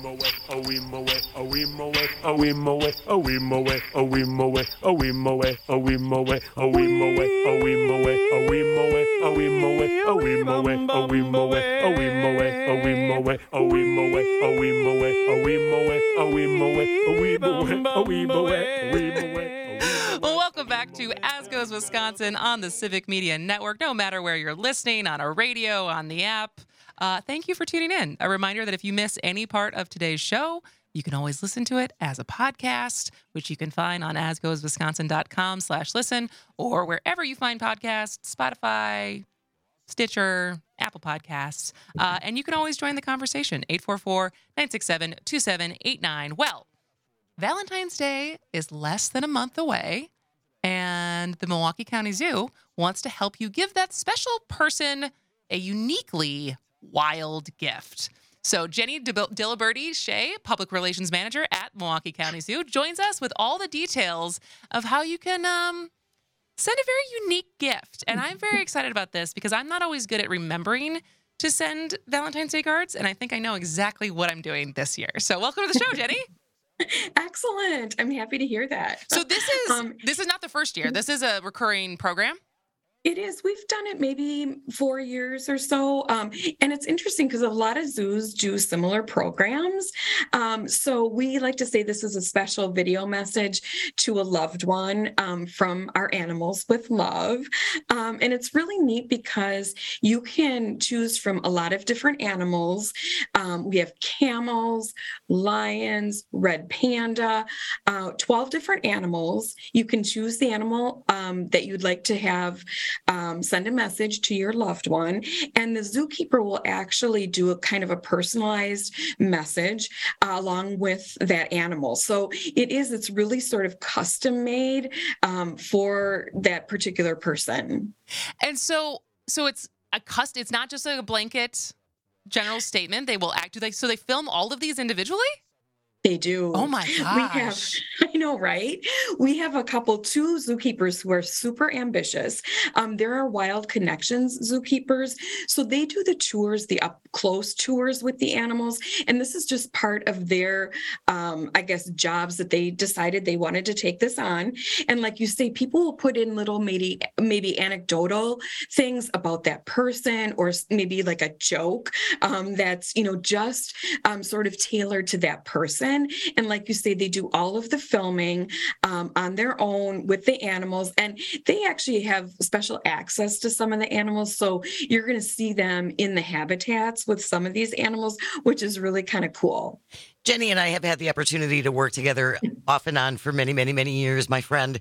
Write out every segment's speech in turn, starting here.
Well, welcome back to As Goes Wisconsin on the Civic Media Network. No matter where you're listening, on our radio, on the app, thank you for tuning in. A reminder that if you miss any part of today's show, you can always listen to it as a podcast, which you can find on asgoeswisconsin.com/listen or wherever you find podcasts, Spotify, Stitcher, Apple Podcasts. And you can always join the conversation, 844-967-2789. Well, Valentine's Day is less than a month away, and the Milwaukee County Zoo wants to help you give that special person a uniquely wild gift. So Jenny Diliberti-Shea, Public Relations Manager at Milwaukee County Zoo, joins us with all the details of how you can send a very unique gift. And I'm very excited about this because I'm not always good at remembering to send Valentine's Day cards, and I think I know exactly what I'm doing this year. So welcome to the show, Jenny. Excellent. I'm happy to hear that. So this is not the first year. This is a recurring program. It is. We've done it maybe 4 years or so. And it's interesting because a lot of zoos do similar programs. So we like to say this is a special video message to a loved one from our Animals with Love. And it's really neat because you can choose from a lot of different animals. We have camels, lions, red panda, 12 different animals. You can choose the animal that you'd like to have send a message to your loved one, and the zookeeper will actually do a kind of a personalized message along with that animal. So it's really sort of custom made for that particular person. And so it's it's not just like a blanket general statement. They will act. So they film all of these individually? They do. Oh my gosh. I know, right? We have two zookeepers who are super ambitious. There are Wild Connections zookeepers. So they do the tours, the up close tours with the animals. And this is just part of their, jobs that they decided they wanted to take this on. And like you say, people will put in little maybe anecdotal things about that person, or maybe like a joke that's, just sort of tailored to that person. And like you say, they do all of the filming on their own with the animals, and they actually have special access to some of the animals. So you're going to see them in the habitats with some of these animals, which is really kind of cool. Jenny and I have had the opportunity to work together off and on for many, many, many years, my friend.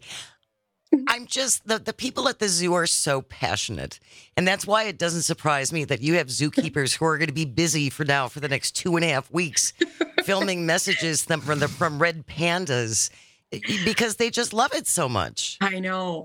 I'm just, the people at the zoo are so passionate. And that's why it doesn't surprise me that you have zookeepers who are going to be busy for the next 2.5 weeks filming messages from red pandas because they just love it so much. I know.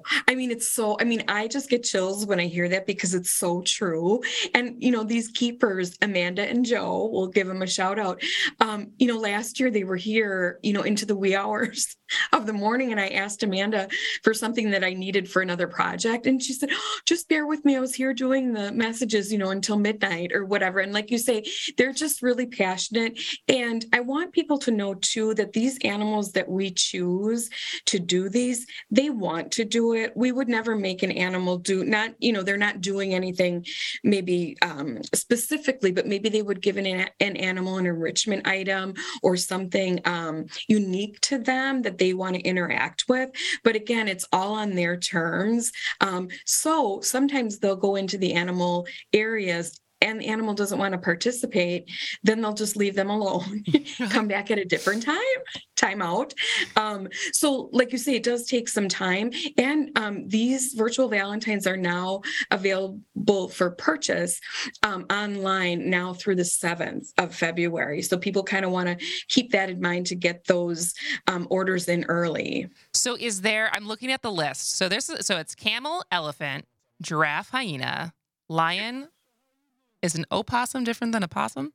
I just get chills when I hear that because it's so true. And, these keepers, Amanda and Joe, we'll give them a shout out. Last year they were here, into the wee hours of the morning. And I asked Amanda for something that I needed for another project. And she said, just bear with me. I was here doing the messages, until midnight or whatever. And like you say, they're just really passionate. And I want people to know too, that these animals that we choose to do these, they want to do it. We would never make an animal they're not doing anything maybe specifically, but maybe they would give an animal an enrichment item or something unique to them that they want to interact with. But again, it's all on their terms. So sometimes they'll go into the animal areas and the animal doesn't want to participate, then they'll just leave them alone, come back at a different time out. So like you say, it does take some time. And these virtual Valentines are now available for purchase online now through the 7th of February. So people kind of want to keep that in mind to get those orders in early. So I'm looking at the list. So it's camel, elephant, giraffe, hyena, lion. Is an opossum different than a possum?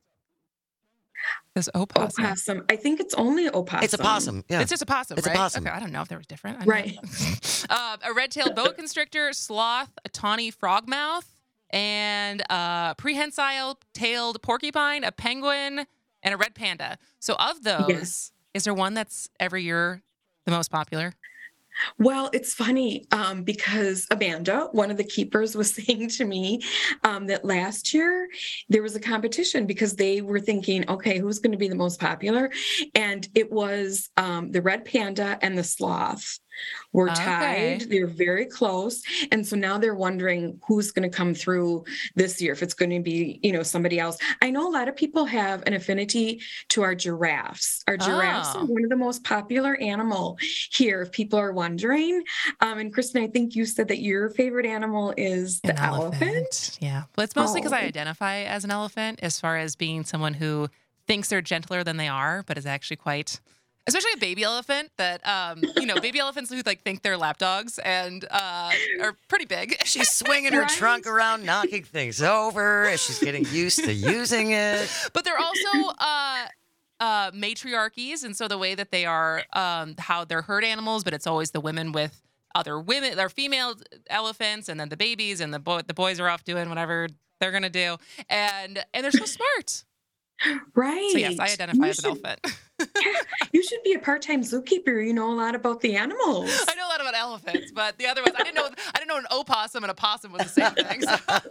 This opossum. Opossum. I think it's only opossum. It's a possum. Yeah. It's just a possum, it's right? A possum. Okay, I don't know if they were different. Right. A red-tailed boa constrictor, sloth, a tawny frogmouth, and a prehensile-tailed porcupine, a penguin, and a red panda. So of Yes. those, is there one that's every year the most popular? Well, it's funny because Amanda, one of the keepers, was saying to me that last year there was a competition because they were thinking, okay, who's going to be the most popular? And it was the red panda and the sloth were Okay. tied. They're very close. And so now they're wondering who's going to come through this year, if it's going to be, somebody else. I know a lot of people have an affinity to our giraffes. Our giraffes are Oh. one of the most popular animal here, if people are wondering. And Kristen, I think you said that your favorite animal is the An elephant. Yeah. Well, it's mostly because I Oh, identify as an elephant as far as being someone who thinks they're gentler than they are, but is actually quite, especially a baby elephant that, baby elephants who like think they're lapdogs and are pretty big. She's swinging her Right. trunk around, knocking things over as she's getting used to using it. But they're also matriarchies. And so the way that they are, how they're herd animals, but it's always the women with other women, they're female elephants, and then the babies, and the boys are off doing whatever they're going to do. And they're so smart. right. So yes, I identify You as an should- elephant. You should be a part-time zookeeper. You know a lot about the animals. I know a lot about elephants, but the other ones I didn't know an opossum and a possum was the same thing.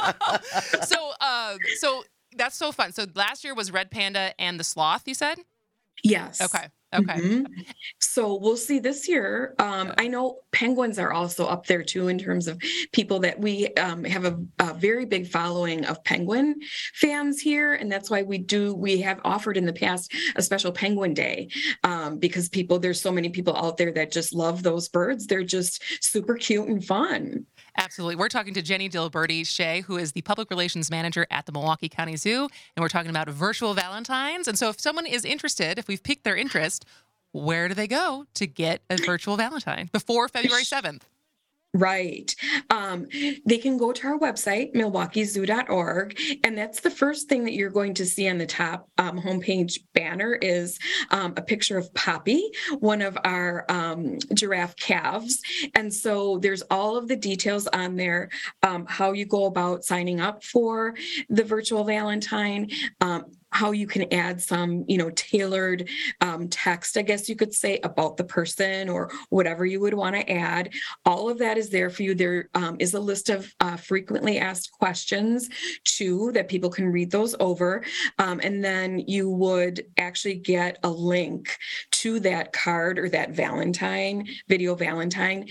So that's so fun. So last year was red panda and the sloth, you said? Yes. Okay. Mhm. So we'll see this year. I know penguins are also up there too in terms of people that we have a very big following of penguin fans here, and that's why we have offered in the past a special penguin day because there's so many people out there that just love those birds. They're just super cute and fun. Absolutely. We're talking to Jenny Dilberti Shea, who is the public relations manager at the Milwaukee County Zoo, and we're talking about virtual Valentines. And so if someone is interested, if we've piqued their interest, where do they go to get a virtual Valentine before February 7th? Right. They can go to our website, milwaukeezoo.org, and that's the first thing that you're going to see on the top homepage banner is a picture of Poppy, one of our giraffe calves. And so there's all of the details on there, how you go about signing up for the virtual Valentine, how you can add some, tailored text, I guess you could say, about the person or whatever you would want to add. All of that is there for you. There is a list of frequently asked questions too that people can read those over. And then you would actually get a link to that card or that video Valentine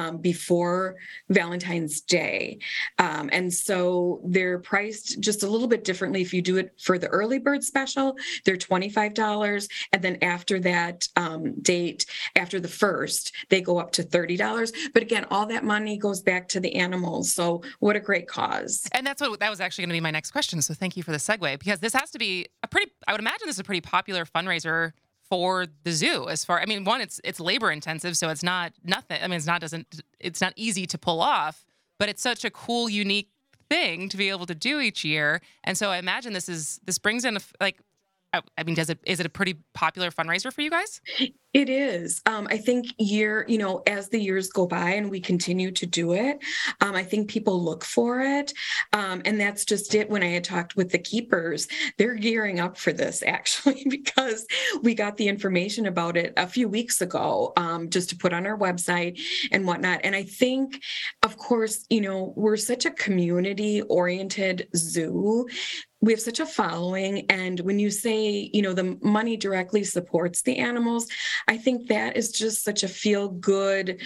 before Valentine's Day. And so they're priced just a little bit differently. If you do it for the early bird special, they're $25. And then after that date, after the first, they go up to $30. But again, all that money goes back to the animals. So what a great cause. And that was actually going to be my next question. So thank you for the segue, because this has to be I would imagine this is a pretty popular fundraiser for the zoo. One, it's labor intensive, so it's not nothing. I mean, it's not easy to pull off, but it's such a cool, unique thing to be able to do each year. And so I imagine this brings in is it a pretty popular fundraiser for you guys? It is. I think as the years go by and we continue to do it, I think people look for it. And that's just it. When I had talked with the keepers, they're gearing up for this actually, because we got the information about it a few weeks ago, just to put on our website and whatnot. And I think, of course, we're such a community-oriented zoo. We have such a following. And when you say, the money directly supports the animals, I think that is just such a feel good,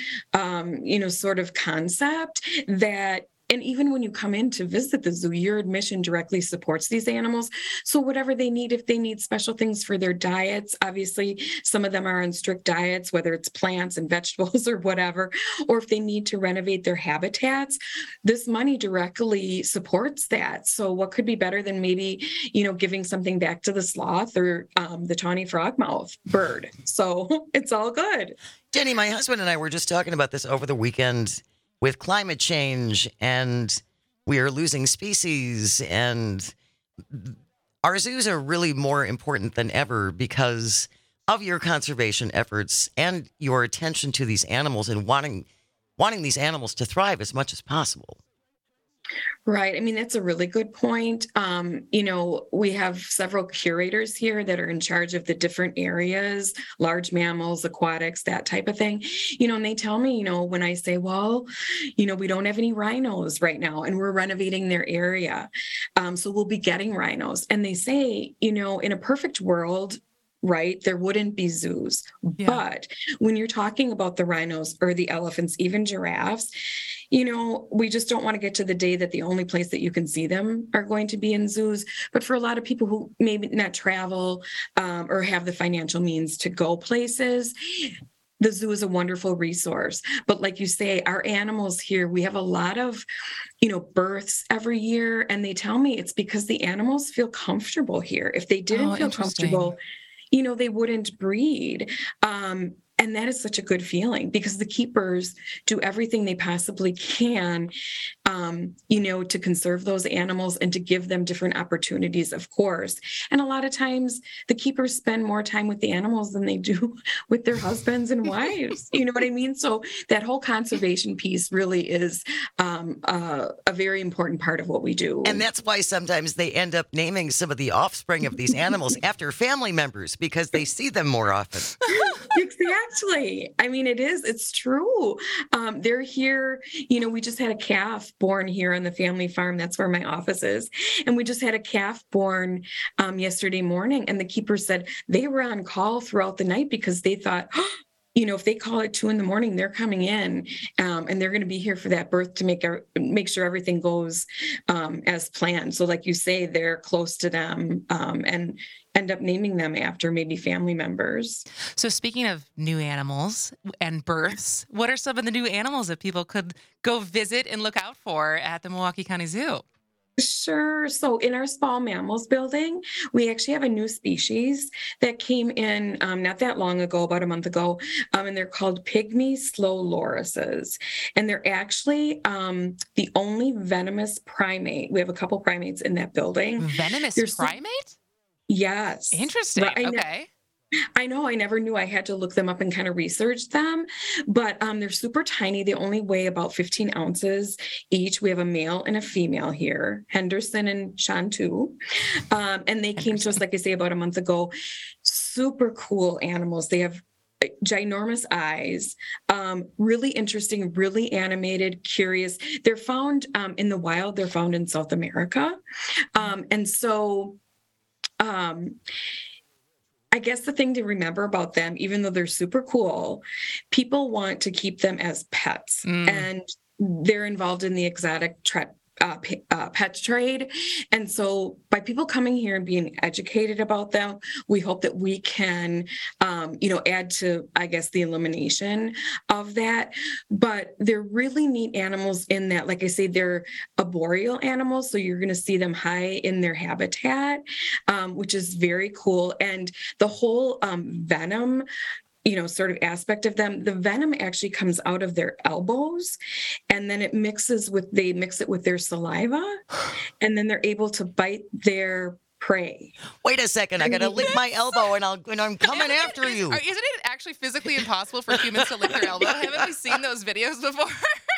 sort of concept that. And even when you come in to visit the zoo, your admission directly supports these animals. So whatever they need, if they need special things for their diets, obviously some of them are on strict diets, whether it's plants and vegetables or whatever, or if they need to renovate their habitats, this money directly supports that. So what could be better than maybe, giving something back to the sloth or the tawny frogmouth bird? So it's all good. Jenny, my husband and I were just talking about this over the weekend. With climate change, and we are losing species, and our zoos are really more important than ever because of your conservation efforts and your attention to these animals and wanting these animals to thrive as much as possible. Right. I mean, that's a really good point. We have several curators here that are in charge of the different areas, large mammals, aquatics, that type of thing. And they tell me, when I say, well, we don't have any rhinos right now and we're renovating their area. So we'll be getting rhinos. And they say, in a perfect world, right, there wouldn't be zoos. Yeah. But when you're talking about the rhinos or the elephants, even giraffes, we just don't want to get to the day that the only place that you can see them are going to be in zoos. But for a lot of people who maybe not travel or have the financial means to go places, the zoo is a wonderful resource. But like you say, our animals here, we have a lot of, births every year. And they tell me it's because the animals feel comfortable here. If they didn't feel comfortable, they wouldn't breed. And that is such a good feeling because the keepers do everything they possibly can, to conserve those animals and to give them different opportunities, of course. And a lot of times the keepers spend more time with the animals than they do with their husbands and wives. You know what I mean? So that whole conservation piece really is a very important part of what we do. And that's why sometimes they end up naming some of the offspring of these animals after family members because they see them more often. Exactly. I mean, it's true. They're here, we just had a calf born here on the family farm. That's where my office is. And we just had a calf born yesterday morning. And the keeper said they were on call throughout the night because they thought, if they call at 2 a.m, they're coming in and they're going to be here for that birth to make sure everything goes as planned. So like you say, they're close to them and end up naming them after maybe family members. So speaking of new animals and births, what are some of the new animals that people could go visit and look out for at the Milwaukee County Zoo? Sure. So in our small mammals building, we actually have a new species that came in not that long ago, about a month ago, and they're called pygmy slow lorises. And they're actually the only venomous primate. We have a couple primates in that building. Venomous primate? Yes. Interesting. Okay. I know. I never knew. I had to look them up and kind of research them, but they're super tiny. They only weigh about 15 ounces each. We have a male and a female here, Henderson and Shantu. And they came to us, like I say, about a month ago. Super cool animals. They have ginormous eyes, really interesting, really animated, curious. They're found in the wild. They're found in South America. I guess the thing to remember about them, even though they're super cool, people want to keep them as pets, and they're involved in the exotic pet trade. And so by people coming here and being educated about them, we hope that we can, add to, I guess, the elimination of that. But they're really neat animals in that, like I say, they're arboreal animals. So you're going to see them high in their habitat, which is very cool. And the whole venom sort of aspect of them, the venom actually comes out of their elbows and then they mix it with their saliva and then they're able to bite their prey. Wait a second. I got to lick my elbow and I'm coming after you. Isn't it actually physically impossible for humans to lick their elbow? Haven't we seen those videos before?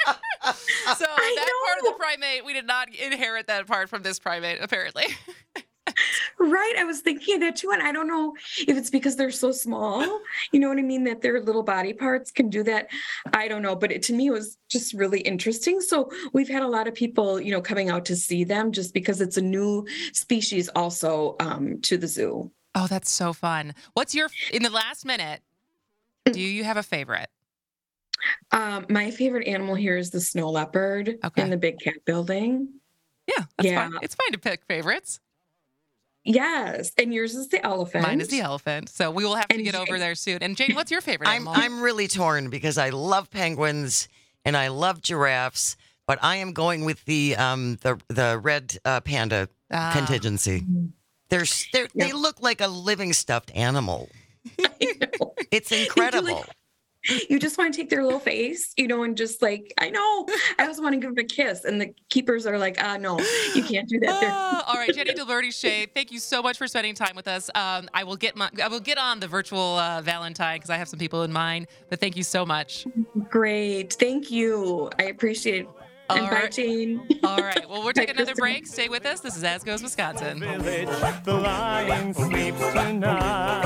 So that part of the primate, we did not inherit that part from this primate, apparently. Right. I was thinking of that too. And I don't know if it's because they're so small, you know what I mean, that their little body parts can do that. I don't know. But to me, it was just really interesting. So we've had a lot of people, coming out to see them just because it's a new species also to the zoo. Oh, that's so fun. In the last minute, do you have a favorite? My favorite animal here is the snow leopard in the Big Cat building. Yeah, that's fine. It's fine to pick favorites. Yes, and yours is the elephant. Mine is the elephant. So we will have to get over there soon. And Jane, what's your favorite animal? I'm really torn because I love penguins and I love giraffes, but I am going with the red panda contingency. They look like a living stuffed animal. I know. It's incredible. You just want to take their little face, and just like, I know, I also want to give them a kiss. And the keepers are like, no, you can't do that. All right, Jenny DeLourdes-Shea, thank you so much for spending time with us. I will get on the virtual Valentine because I have some people in mind, but thank you so much. Great. Thank you. I appreciate it. And All bye, right. Jane. All right. Well, we're taking another Kristen. break. Stay with us. This is As Goes Wisconsin. Village, the lion sleeps tonight.